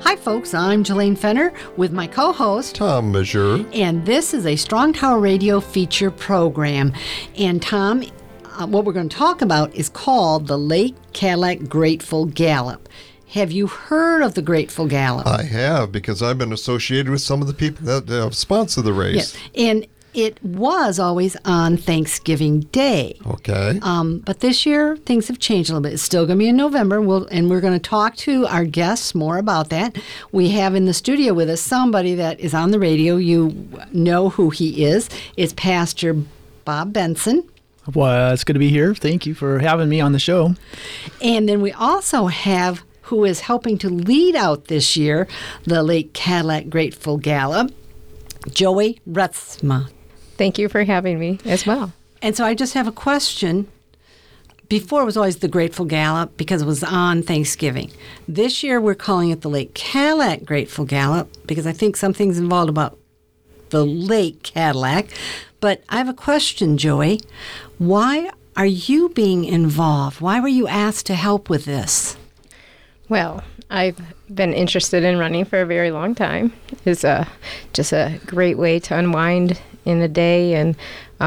Hi, folks. I'm Jelaine Fenner with my co-host, Tom Majeur. And this is a Strong Tower Radio feature program. And Tom, what we're going to talk about is called the Lake Cadillac Grateful Gallop. Have you heard of the Grateful Gallop? I have, because I've been associated with some of the people that sponsor the race. Yes, and it was always on Thanksgiving Day. Okay. But this year, things have changed a little bit. It's still going to be in November, and we're going to talk to our guests more about that. We have in the studio with us somebody that is on the radio. You know who he is. It's Pastor Bob Benson. Well, it's good to be here. Thank you for having me on the show. And then we also have who is helping to lead out this year the Lake Cadillac Grateful Gallop, Joey Retzma. Thank you for having me as well. And so I just have a question. Before it was always the Grateful Gallop because it was on Thanksgiving. This year we're calling it the Lake Cadillac Grateful Gallop because I think something's involved about the Lake Cadillac. But I have a question, Joey. Why are you being involved? Why were you asked to help with this? Well, I've been interested in running for a very long time. It's just a great way to unwind in a day and,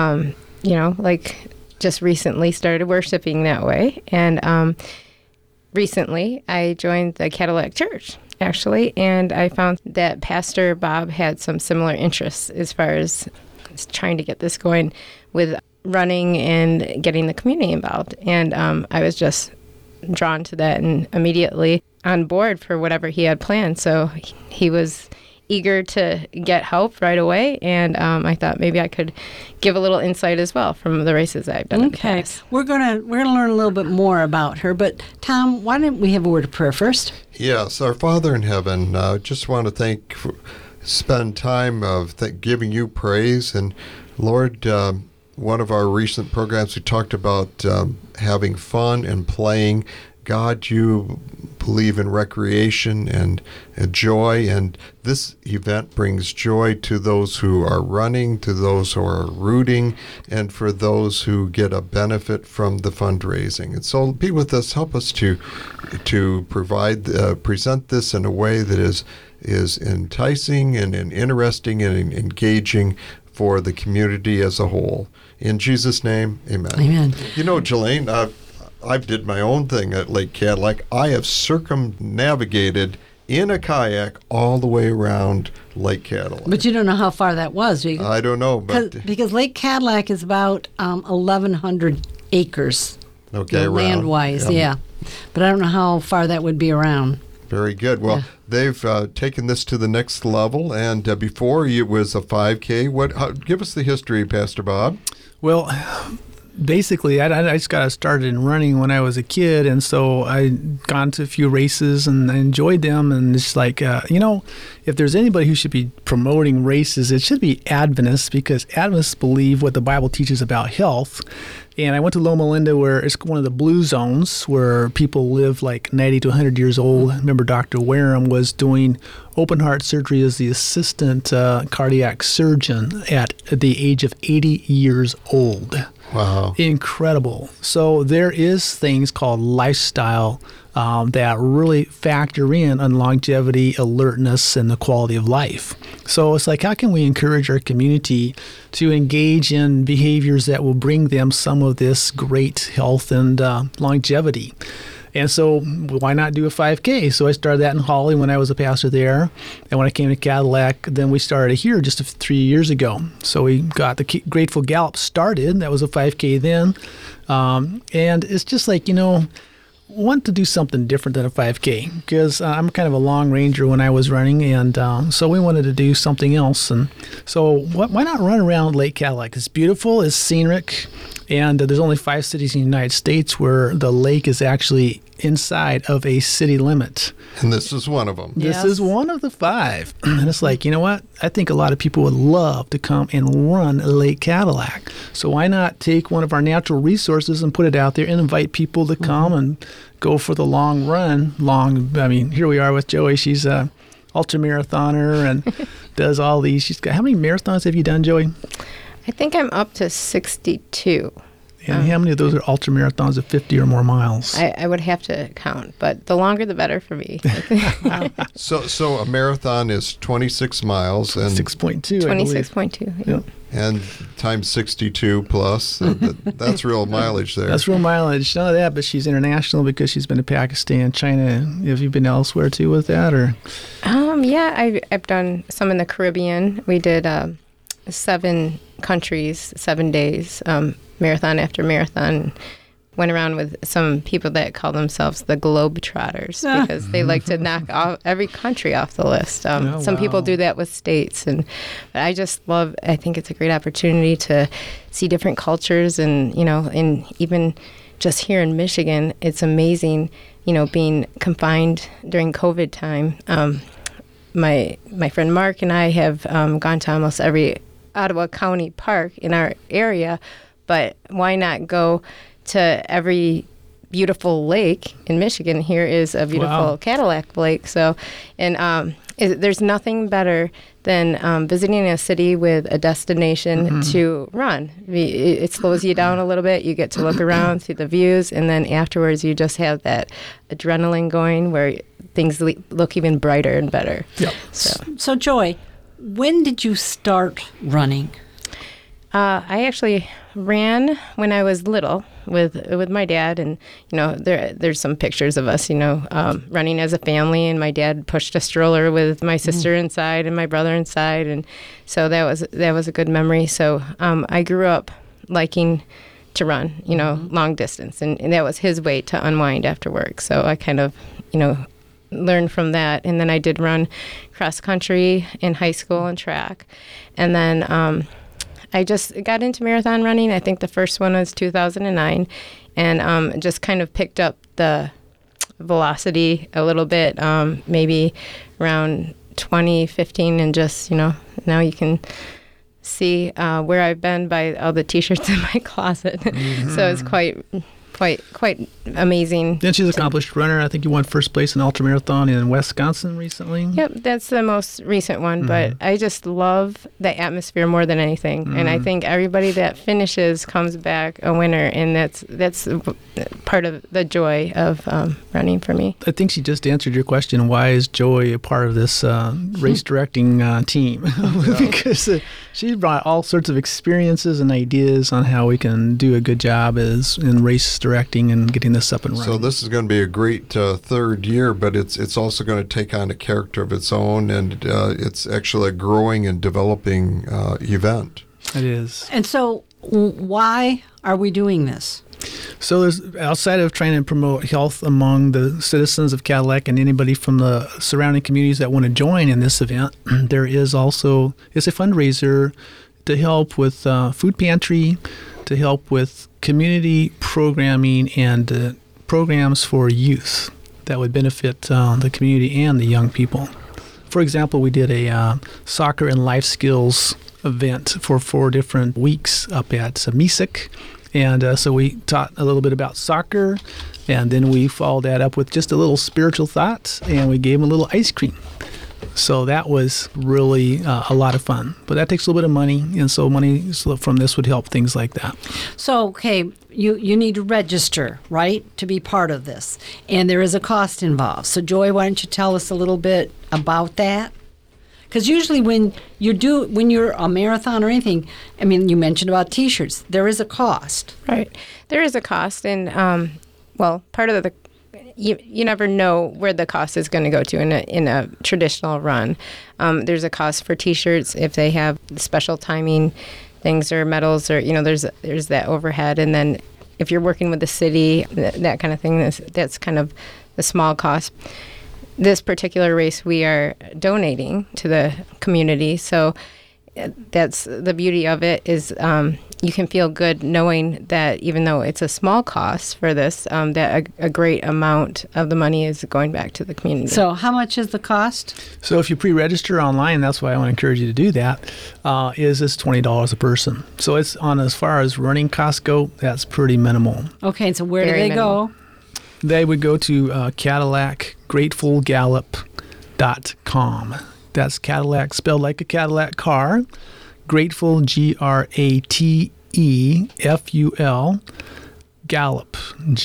just recently started worshiping that way. And recently I joined the Cadillac Church, actually, and I found that Pastor Bob had some similar interests as far as trying to get this going with running and getting the community involved. And I was just drawn to that and immediately on board for whatever he had planned. So he was eager to get help right away, and I thought maybe I could give a little insight as well from the races I've done in the past. We're gonna learn a little bit more about her, but Tom, why don't we have a word of prayer first? Yes, our Father in heaven, just want to spend time of giving you praise. And Lord, one of our recent programs we talked about having fun and playing. God, you believe in recreation and joy, and this event brings joy to those who are running, to those who are rooting, and for those who get a benefit from the fundraising. And so be with us, help us to present this in a way that is enticing and interesting and engaging for the community as a whole. In Jesus' name, amen. Amen. You know, Jelaine, I did my own thing at Lake Cadillac. I have circumnavigated in a kayak all the way around Lake Cadillac. But you don't know how far that was. I don't know. Because Lake Cadillac is about 1,100 acres. Okay, land-wise, yeah. But I don't know how far that would be around. Very good. Well, they've taken this to the next level, and before it was a 5K. Give us the history, Pastor Bob. Well, basically, I just got started in running when I was a kid, and so I'd gone to a few races and I enjoyed them. And it's like, if there's anybody who should be promoting races, it should be Adventists, because Adventists believe what the Bible teaches about health. And I went to Loma Linda, where it's one of the blue zones where people live like 90 to 100 years old. I remember Dr. Wareham was doing open heart surgery as the assistant cardiac surgeon at the age of 80 years old. Wow. Incredible. So there is things called lifestyle that really factor in on longevity, alertness, and the quality of life. So it's like, how can we encourage our community to engage in behaviors that will bring them some of this great health and longevity? And so why not do a 5K? So I started that in Holly when I was a pastor there. And when I came to Cadillac, then we started here just 3 years ago. So we got the Grateful Gallop started. That was a 5K then. And it's just like, want to do something different than a 5K, because I'm kind of a long ranger when I was running, and so we wanted to do something else. And so why not run around Lake Cadillac? It's beautiful, it's scenic, and there's only 5 cities in the United States where the lake is actually inside of a city limit. And this is one of them. This is one of the 5. And it's like, you know what? I think a lot of people would love to come and run Lake Cadillac. So why not take one of our natural resources and put it out there and invite people to come and go for the long run. Here we are with Joey. She's a ultramarathoner and does all these. How many marathons have you done, Joey? I think I'm up to 62. And how many of those are ultra marathons of 50 or more miles? I would have to count, but the longer the better for me. So a marathon is 26 miles and 6.2, I believe. 26.2. Yep. and times 62 plus. That's real mileage there. That's real mileage. None of that, but she's international because she's been to Pakistan, China. Have you been elsewhere too with that, or? Yeah, I've done some in the Caribbean. We did 7 countries, 7 days, marathon after marathon. Went around with some people that call themselves the Globetrotters because they like to knock off every country off the list. Some people do that with states, but I just love. I think it's a great opportunity to see different cultures, and and even just here in Michigan, it's amazing. Being confined during COVID time. My friend Mark and I have gone to almost every Ottawa County park in our area, but why not go to every beautiful lake in Michigan? Here is a beautiful Cadillac Lake. So, and there's nothing better than visiting a city with a destination to run. It slows you down a little bit. You get to look around, see the views, and then afterwards you just have that adrenaline going where things look even brighter and better. Yep. So Joy, when did you start running? I actually ran when I was little with my dad, and there's some pictures of us running as a family, and my dad pushed a stroller with my sister inside and my brother inside, and so that was a good memory. So I grew up liking to run, long distance, and that was his way to unwind after work. So I kind of learned from that, and then I did run cross country in high school and track, and then I just got into marathon running. I think the first one was 2009, and just kind of picked up the velocity a little bit, maybe around 2015, and just, now you can see where I've been by all the T-shirts in my closet. So it's quite amazing. Then she's an accomplished runner. I think you won first place in ultramarathon in Wisconsin recently. Yep, that's the most recent one, but I just love the atmosphere more than anything. And I think everybody that finishes comes back a winner, and that's part of the joy of running for me. I think she just answered your question, why is Joy a part of this race directing team? Because she brought all sorts of experiences and ideas on how we can do a good job in race directing and getting this up and running. So this is going to be a great third year, but it's also going to take on a character of its own, and it's actually a growing and developing event. It is. And so why are we doing this? So there's, outside of trying to promote health among the citizens of Cadillac and anybody from the surrounding communities that want to join in this event, there is also, it's a fundraiser to help with food pantry, to help with community programming and programs for youth that would benefit the community and the young people. For example, we did a soccer and life skills event for 4 different weeks up at MESIC. And so we taught a little bit about soccer, and then we followed that up with just a little spiritual thought, and we gave them a little ice cream. So that was really a lot of fun. But that takes a little bit of money, and so money from this would help things like that. So, okay, you need to register, right, to be part of this. And there is a cost involved. So, Joy, why don't you tell us a little bit about that? Because usually when you're a marathon or anything, I mean, you mentioned about T-shirts, there is a cost. Right. There is a cost, and, part of the you never know where the cost is going to go to in a traditional run. There's a cost for T-shirts if they have special timing things or medals, or there's that overhead. And then if you're working with the city, that kind of thing, that's kind of the small cost. This particular race we are donating to the community, so that's the beauty of it is you can feel good knowing that even though it's a small cost for this, that a great amount of the money is going back to the community. So how much is the cost? So if you pre-register online, that's why I want to encourage you to do that, is this $20 a person. So it's on, as far as running costs go, that's pretty minimal. Okay, so where Very do they minimal. go? They would go to Cadillac GratefulGallop.com. That's Cadillac spelled like a Cadillac car. Grateful, GratefulGallop.com. GRAEFUL, Gallop,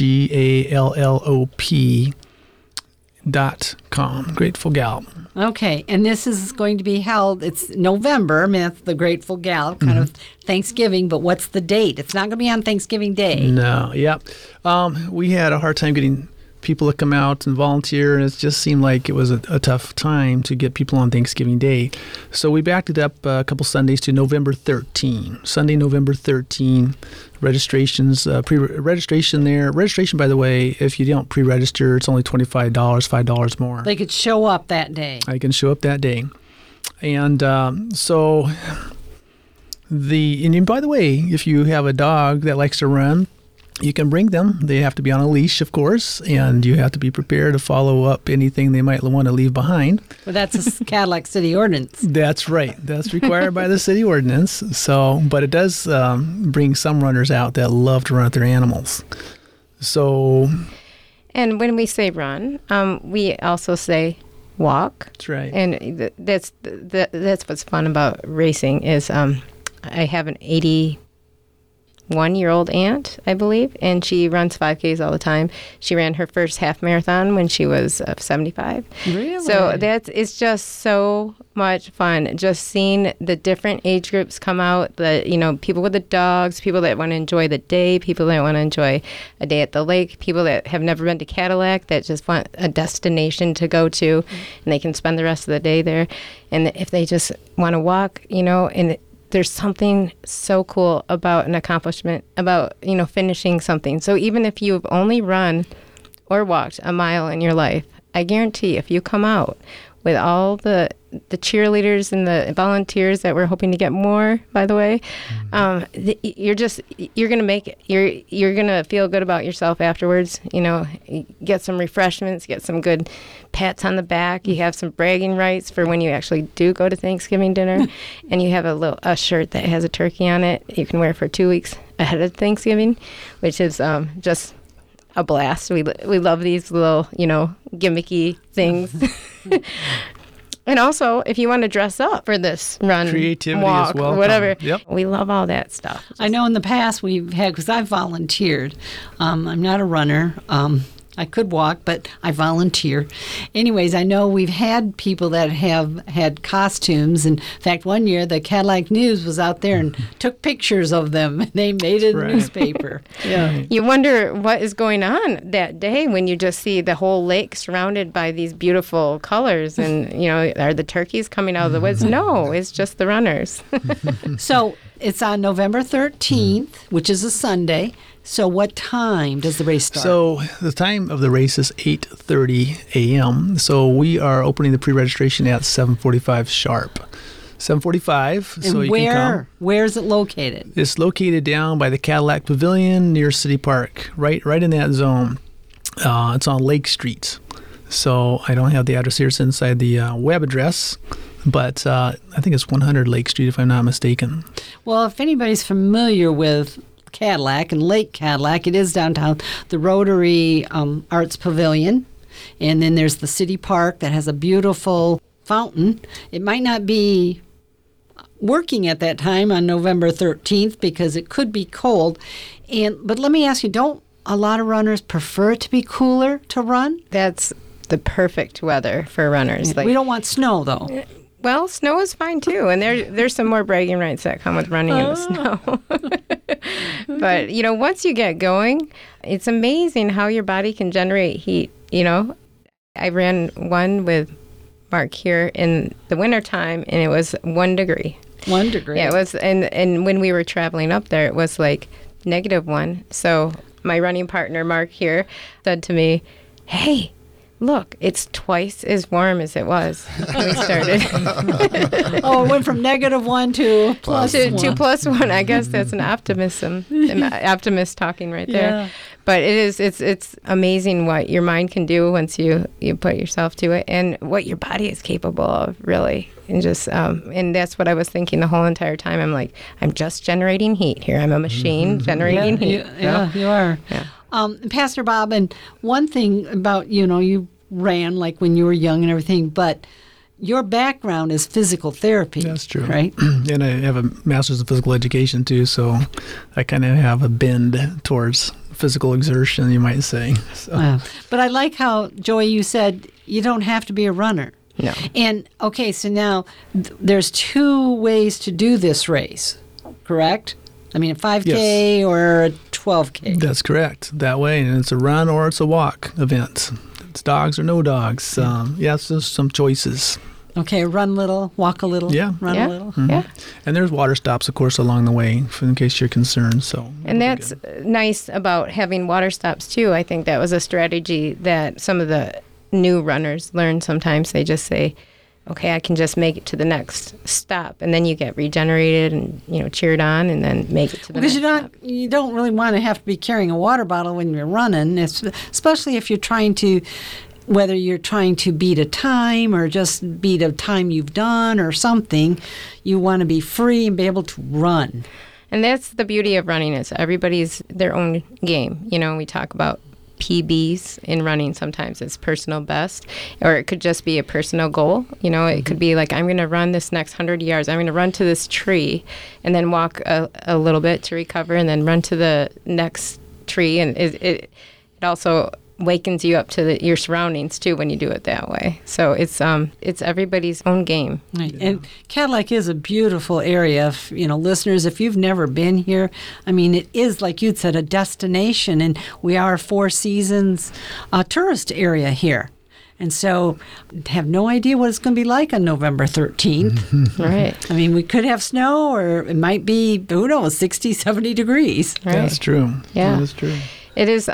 GALLOP.com, Grateful Gallop. Okay, and this is going to be held, it's November, I mean, that's the Grateful Gallop, kind of Thanksgiving, but what's the date? It's not going to be on Thanksgiving Day. No, yep. We had a hard time getting people to come out and volunteer, and it just seemed like it was a tough time to get people on Thanksgiving Day. So we backed it up a couple Sundays to November 13. Sunday, November 13. Registrations, pre-registration there. Registration, by the way, if you don't pre-register, it's only $25, $5 more. They could show up that day. I can show up that day. And and by the way, if you have a dog that likes to run, you can bring them. They have to be on a leash, of course, and you have to be prepared to follow up anything they might want to leave behind. Well, that's a Cadillac City Ordinance. That's right. That's required by the city ordinance. So, but it does bring some runners out that love to run with their animals. So, And when we say run, we also say walk. That's right. And that's what's fun about racing is I have an 81-year-old aunt, I believe, and she runs 5Ks all the time. She ran her first half marathon when she was 75. Really? So it's just so much fun, just seeing the different age groups come out, people with the dogs, people that want to enjoy the day, people that want to enjoy a day at the lake, people that have never been to Cadillac that just want a destination to go to, and they can spend the rest of the day there. And if they just want to walk, and there's something so cool about an accomplishment, about, finishing something. So even if you've only run or walked a mile in your life, I guarantee if you come out with all the cheerleaders and the volunteers that we're hoping to get more, by the way, you're going to make it. You're going to feel good about yourself afterwards. Get some refreshments, get some good pats on the back. You have some bragging rights for when you actually do go to Thanksgiving dinner, and you have a shirt that has a turkey on it. You can wear for 2 weeks ahead of Thanksgiving, which is just a blast. We love these little, gimmicky things. And also, if you want to dress up for this run, creativity walk, as well, whatever, yep. We love all that stuff. I know in the past we've had, because I've volunteered. I'm not a runner. I could walk, but I volunteer. Anyways, I know we've had people that have had costumes. In fact, one year the Cadillac News was out there and took pictures of them. They made it in the newspaper. Yeah. You wonder what is going on that day when you just see the whole lake surrounded by these beautiful colors, and are the turkeys coming out of the woods? No, it's just the runners. So it's on November 13th, which is a Sunday. So what time does the race start? So the time of the race is 8:30 a.m. So we are opening the pre-registration at 7:45 sharp. 7:45. And so you can come. Where is it located? It's located down by the Cadillac Pavilion near City Park, right in that zone. It's on Lake Street. So I don't have the address here. It's inside the web address. But I think it's 100 Lake Street, if I'm not mistaken. Well, if anybody's familiar with Cadillac and Lake Cadillac, it is downtown, the Rotary Arts Pavilion, and then there's the City Park that has a beautiful fountain. It might not be working at that time on November 13th because it could be cold. But let me ask you, don't a lot of runners prefer it to be cooler to run? That's the perfect weather for runners. We don't want snow, though. Well, snow is fine too, and there's some more bragging rights that come with running in the snow. But once you get going, it's amazing how your body can generate heat. I ran one with Mark here in the wintertime, and it was 1 degree. 1 degree. Yeah, it was, and when we were traveling up there, it was like -1. So my running partner Mark here said to me, "Hey, look, it's twice as warm as it was when we started." Oh, it went from -1 to +1. To +1. I guess that's an optimist talking right there. Yeah. But it's amazing what your mind can do once you put yourself to it, and what your body is capable of, really. And just and that's what I was thinking the whole entire time. I'm like, I'm just generating heat here. I'm a machine generating heat. You are. Yeah. Pastor Bob, and one thing about, you ran like when you were young and everything, but your background is physical therapy. That's true. Right? And I have a master's in physical education too, so I kind of have a bend towards physical exertion, you might say. So. But I like how, Joey, you said you don't have to be a runner. No. And, okay, so now there's 2 ways to do this race, correct? I mean, a 5K or a 12K. That's correct. That way, and it's a run or it's a walk event. It's dogs or no dogs. It's just some choices. Okay, run little, walk a little, run a little. Mm-hmm. Yeah. And there's water stops, of course, along the way, in case you're concerned. So. And that's nice about having water stops, too. I think that was a strategy that some of the new runners learn sometimes. They just say, okay, I can just make it to the next stop. And then you get regenerated and, cheered on and then make it to the next stop. Because you don't really want to have to be carrying a water bottle when you're running, especially if you're trying to, whether you're trying to beat a time or just beat a time you've done or something, you want to be free and be able to run. And that's the beauty of running, is everybody's their own game. We talk about PBs in running. Sometimes it's personal best, or it could just be a personal goal. It could be like, I'm going to run this next 100 yards. I'm going to run to this tree and then walk a little bit to recover and then run to the next tree. And it also wakens you up to your surroundings too when you do it that way. So it's everybody's own game. Right. Yeah. And Cadillac is a beautiful area. If, listeners, if you've never been here, I mean, it is, like you'd said, a destination, and we are a Four Seasons tourist area here. And so have no idea what it's going to be like on November 13th. Right. I mean, we could have snow, or it might be, who knows, 60, 70 degrees. Right. That's true. Yeah. That is true. It is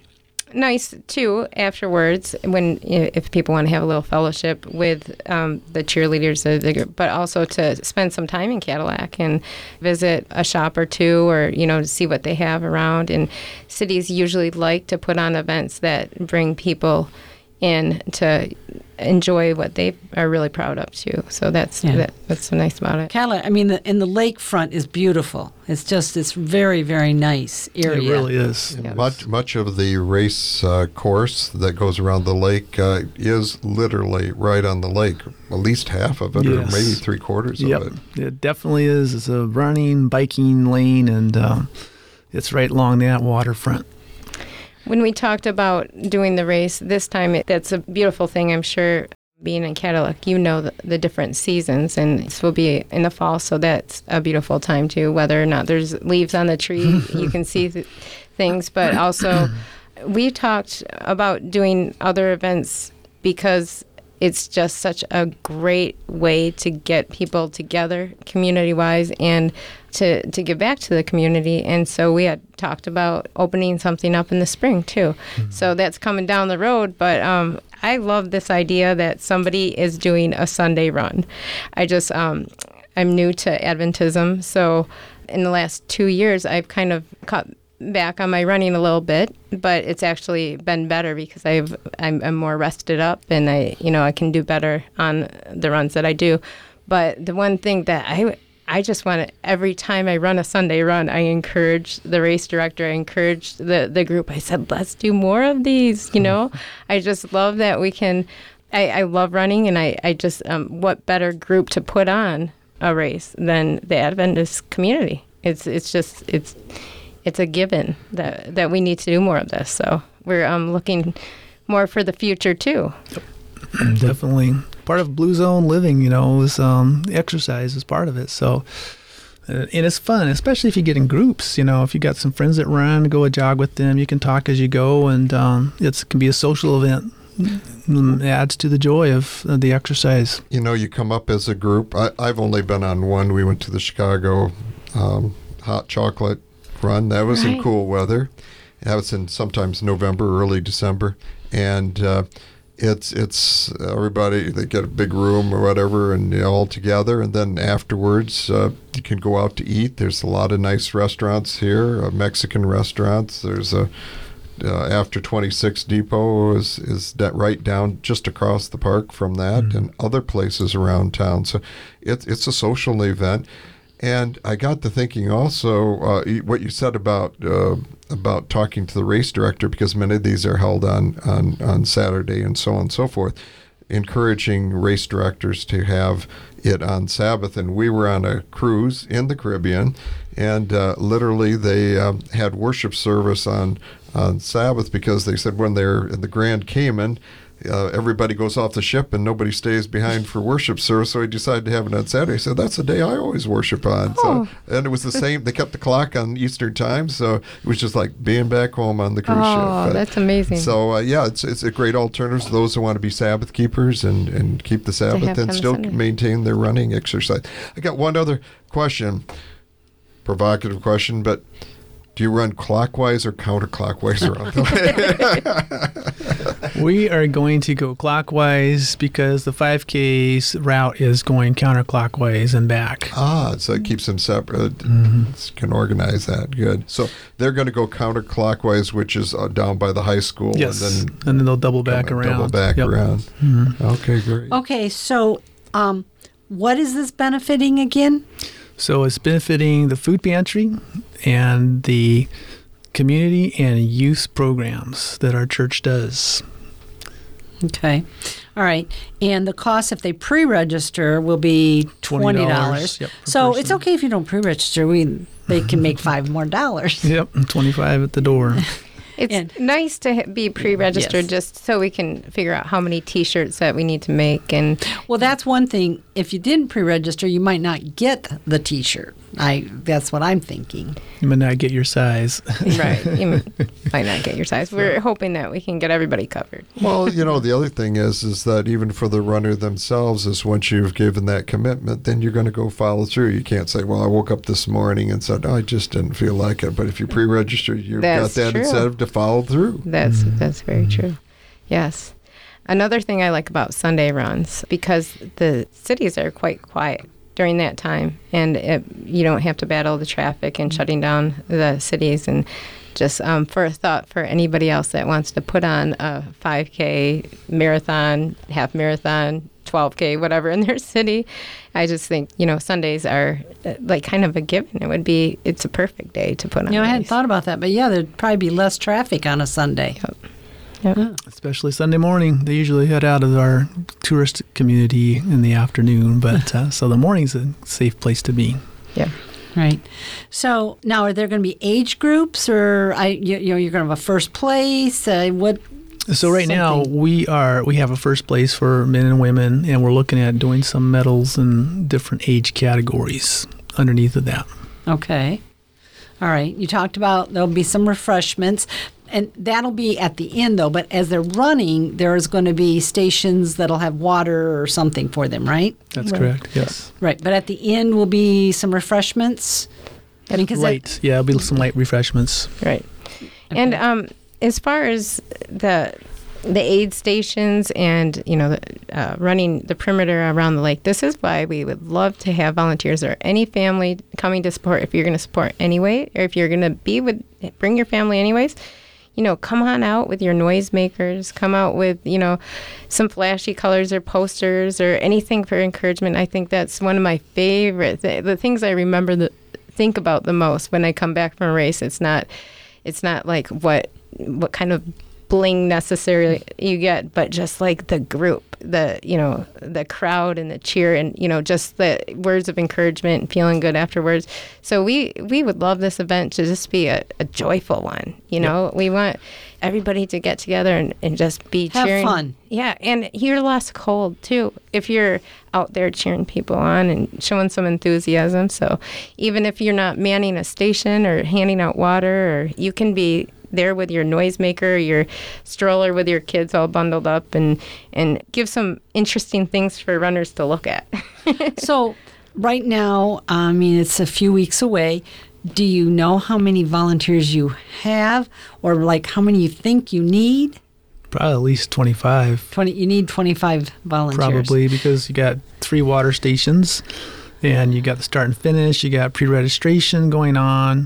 nice too afterwards when if people want to have a little fellowship with the cheerleaders of the group, but also to spend some time in Cadillac and visit a shop or two, or to see what they have around. And cities usually like to put on events that bring people in to enjoy what they are really proud of too. So that's so nice about it. Cadillac, I mean, the lakefront is beautiful. It's very, very nice area. It really is. Yeah. Much of the race course that goes around the lake is literally right on the lake. At least half of it, or maybe 3/4 of it. It definitely is. It's a running, biking lane, and it's right along that waterfront. When we talked about doing the race this time, that's a beautiful thing. I'm sure being in Cadillac, the different seasons, and this will be in the fall, so that's a beautiful time too. Whether or not there's leaves on the tree, you can see things. But also, we talked about doing other events because it's just such a great way to get people together community-wise and to give back to the community. And so we had talked about opening something up in the spring too. Mm-hmm. So that's coming down the road. But I love this idea that somebody is doing a Sunday run. I'm new to Adventism, so in the last 2 years I've kind of cut back on my running a little bit, but it's actually been better because I'm more rested up, and I can do better on the runs that I do. But the one thing that I just want to, every time I run a Sunday run, I encourage the race director, I encourage the group. I said, let's do more of these, I just love that we can, I love running, and I just, what better group to put on a race than the Adventist community? It's a given that we need to do more of this. So we're looking more for the future too. Definitely. Part of Blue Zone living, is exercise is part of it. So, and it's fun, especially if you get in groups. If you got some friends that run, go a jog with them. You can talk as you go, and it can be a social event. It adds to the joy of the exercise. You come up as a group. I've only been on one. We went to the Chicago hot chocolate run. That was in cool weather. That was in sometimes November, early December, and it's everybody. They get a big room or whatever, and all together. And then afterwards, you can go out to eat. There's a lot of nice restaurants here, Mexican restaurants. There's a after 26 Depot is right down just across the park from that, and other places around town. So it's a social event. And I got to thinking also what you said about talking to the race director, because many of these are held on Saturday and so on and so forth. encouraging race directors to have it on Sabbath. And we were on a cruise in the Caribbean, and literally they had worship service on Sabbath, because they said when they're in the Grand Cayman, everybody goes off the ship and nobody stays behind for worship service. So he decided to have it on Saturday. He said, that's the day I always worship on. Oh. So, and it was the same. They kept the clock on Eastern time, so it was just like being back home on the cruise ship. Oh, that's amazing. So yeah, it's a great alternative to those who want to be Sabbath keepers and keep the Sabbath have and on still Sunday. maintain their running exercise. I got one other question, provocative question, but do you run clockwise or counterclockwise around the way? We are going to go clockwise because the 5K's route is going counterclockwise and back. So it keeps them separate. Mm-hmm. Can organize that. Good. So they're going to go counterclockwise, which is down by the high school. Yes, And and then they'll double back come and around. Double back Yep. around. Mhm. Okay, great. Okay, so what is this benefiting again? So it's benefiting the food pantry and the community and youth programs that our church does. Okay. All right. And the cost, if they pre-register, will be $20. Yep, per So person. it's okay if you don't pre-register. They can make $5 more. Yep, 25 at the door. It's And- nice to be pre-registered Yes. just so we can figure out how many T-shirts that we need to make. And Well, that's one thing. If you didn't pre-register, you might not get the T-shirt. That's what I'm thinking. You may not get your size. right, you might not get your size. We're hoping that we can get everybody covered. Well, the other thing is that even for the runner themselves, is once you've given that commitment, then you're going to go follow through. You can't say, well, I woke up this morning and said, I just didn't feel like it. But if you pre-register, you've That's got that true. incentive to follow through. That's very true. Yes. Another thing I like about Sunday runs, because the cities are quite quiet during that time, and you don't have to battle the traffic and shutting down the cities. And just for a thought for anybody else that wants to put on a 5K marathon, half marathon, 12K, whatever in their city, I just think, Sundays are like kind of a given. It's a perfect day to put on. I hadn't these. thought about that. But yeah, there'd probably be less traffic on a Sunday. Yep. Especially Sunday morning. They usually head out of our tourist community in the afternoon, but so the morning's a safe place to be. Yeah. Right. So now, are there going to be age groups, or you're going to have a first place? What? So right now we have a first place for men and women, and we're looking at doing some medals in different age categories underneath of that. Okay. All right. You talked about there'll be some refreshments, and that'll be at the end, though. But as they're running, there's going to be stations that'll have water or something for them, right? That's correct. Yes. Right. But at the end will be some refreshments. I mean, 'cause Light. Yeah, there'll be some light refreshments. Right. And as far as the aid stations and running the perimeter around the lake, this is why we would love to have volunteers or any family coming to support. If you're going to support anyway, or if you're going to bring your family anyways, come on out with your noisemakers. Come out with some flashy colors or posters or anything for encouragement. I think that's one of my favorite the things I remember think about the most when I come back from a race. It's not like what kind of bling necessarily you get, but just like the group, the crowd and the cheer, and just the words of encouragement and feeling good afterwards. So we would love this event to just be a joyful one. We want everybody to get together and just be Have cheering. fun. Yeah, and you're less cold too if you're out there cheering people on and showing some enthusiasm. So even if you're not manning a station or handing out water, or you can be there with your noisemaker, your stroller with your kids all bundled up, and give some interesting things for runners to look at. So right now, it's a few weeks away. Do you know how many volunteers you have, or like how many you think you need? Probably at least 25. You need 25 volunteers. Probably, because you got 3 water stations, and you got the start and finish. You got pre-registration going on.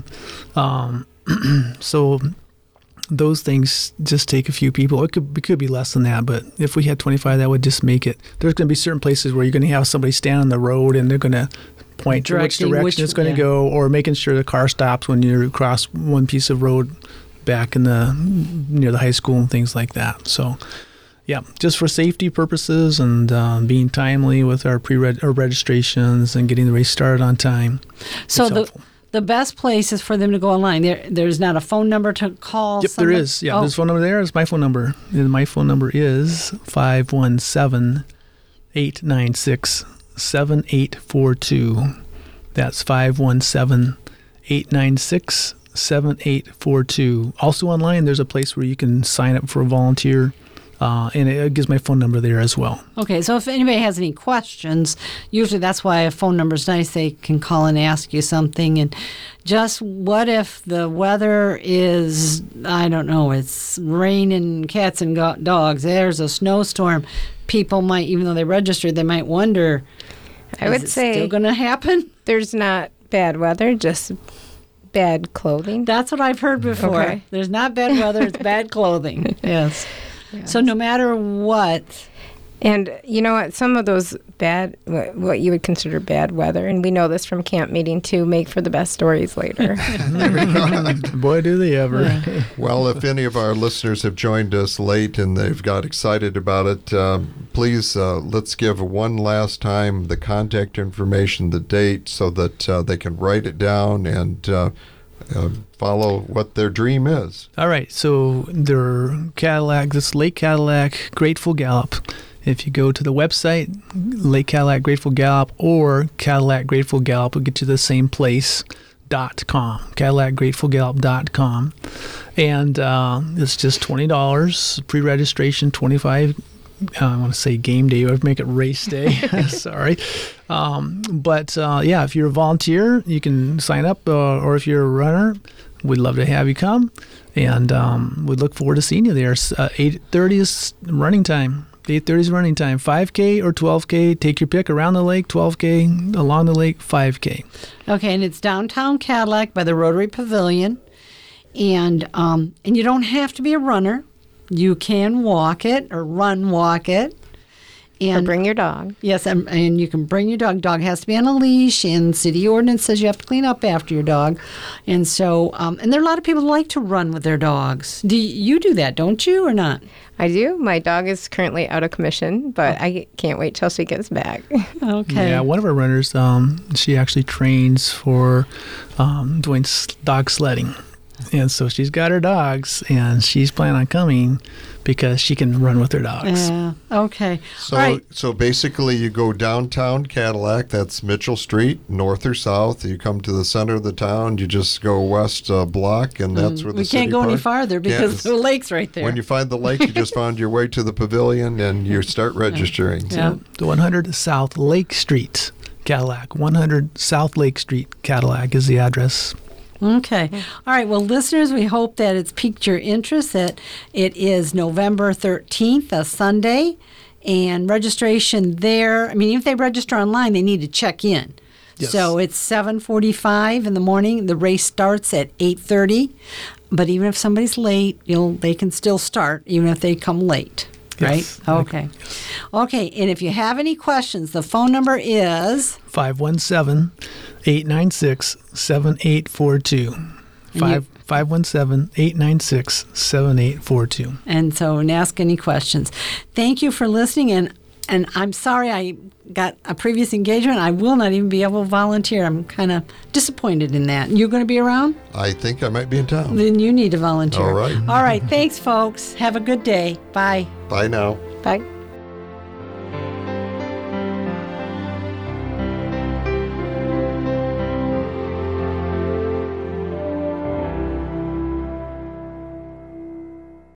So those things just take a few people. It could be less than that, but if we had 25, that would just make it. There's going to be certain places where you're going to have somebody stand on the road, and they're going to point to which direction it's going to go, or making sure the car stops when you cross one piece of road back near the high school and things like that. So Yeah, just for safety purposes and being timely with our registrations and getting the race started on time. So the best place is for them to go online. There's not a phone number to call? Yep, there is. Yeah, there's a phone number there. It's my phone number. And my phone number is 517-896-7842. That's 517-896-7842. Also online, there's a place where you can sign up for a volunteer. And it gives my phone number there as well. Okay, so if anybody has any questions, usually that's why a phone number is nice. They can call and ask you something. And just what if the weather is, I don't know, it's raining cats and dogs. There's a snowstorm. People might, even though they registered, they might wonder, I would is it say still going to happen? There's not bad weather, just bad clothing. That's what I've heard before. Okay. There's not bad weather, it's bad clothing. Yes. So no matter what. And you know what? Some of those what you would consider bad weather, and we know this from camp meeting too, make for the best stories later. Boy, do they ever. Yeah. Well, if any of our listeners have joined us late and they've got excited about it, please let's give one last time the contact information, the date, so that they can write it down and follow what their dream is. All right, so their Cadillac, this Lake Cadillac Grateful Gallop. If you go to the website, Lake Cadillac Grateful Gallop or Cadillac Grateful Gallop, will get you the same place. .com, CadillacGratefulGallop.com, and it's just $20 pre-registration, $25. I want to say game day. I would make it race day. Sorry. But if you're a volunteer, you can sign up, or if you're a runner, we'd love to have you come. And we'd look forward to seeing you there. 8:30 is running time. 8:30 is running time. 5K or 12K. Take your pick. Around the lake, 12K. Along the lake, 5K. Okay, and it's downtown Cadillac by the Rotary Pavilion. And you don't have to be a runner. You can walk it or walk it. And bring your dog. Yes, and you can bring your dog. Dog has to be on a leash, and city ordinance says you have to clean up after your dog. And so, and there are a lot of people who like to run with their dogs. Do you do that, don't you, or not? I do. My dog is currently out of commission, but I can't wait till she gets back. Okay. Yeah, one of our runners, she actually trains for doing dog sledding. And so she's got her dogs, and she's planning on coming because she can run with her dogs. Yeah. Okay. So, all right. So basically, you go downtown Cadillac. That's Mitchell Street, north or south. You come to the center of the town. You just go west a block, and that's where the city we can't go any park. farther because the lake's right there. When you find the lake, you just found your way to the pavilion, and you start registering. Yeah. The 100 South Lake Street, Cadillac. 100 South Lake Street, Cadillac is the address. Okay. All right. Well, listeners, we hope that it's piqued your interest. That it is November 13th, a Sunday, and registration there. I mean, even if they register online, they need to check in. Yes. So it's 7:45 in the morning. The race starts at 8:30. But even if somebody's late, they can still start, even if they come late. Right? Yes. Okay. Okay. And if you have any questions, the phone number is 517-896-7842. 517-896-7842. And so, and ask any questions. Thank you for listening. And I'm sorry I got a previous engagement. I will not even be able to volunteer. I'm kind of disappointed in that. You're going to be around? I think I might be in town. Then you need to volunteer. All right. All right. Thanks, folks. Have a good day. Bye. Bye now. Bye.